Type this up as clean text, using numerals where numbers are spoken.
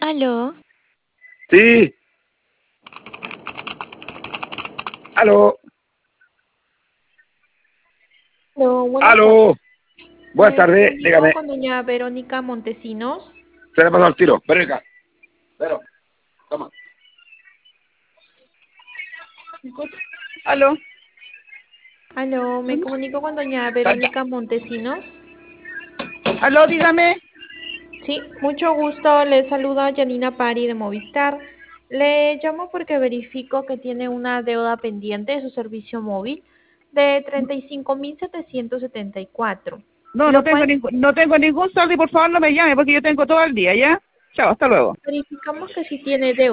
Aló, Sí, aló, No, buenas tardes. aló. Buenas Me tardes, comunico dígame. con doña Verónica Montesinos. Se le pasó el tiro. Verónica. Pero, toma. Aló, Aló, me comunico con doña Verónica Montesinos. aló, dígame. Sí, mucho gusto. Le saluda Janina Pari de Movistar. Le llamo porque verifico que tiene una deuda pendiente de su servicio móvil de 35.774, No, lo cual no tengo ningún saldo y por favor no me llame porque yo tengo todo el día, ¿ya? Chao, hasta luego. verificamos que sí tiene deuda.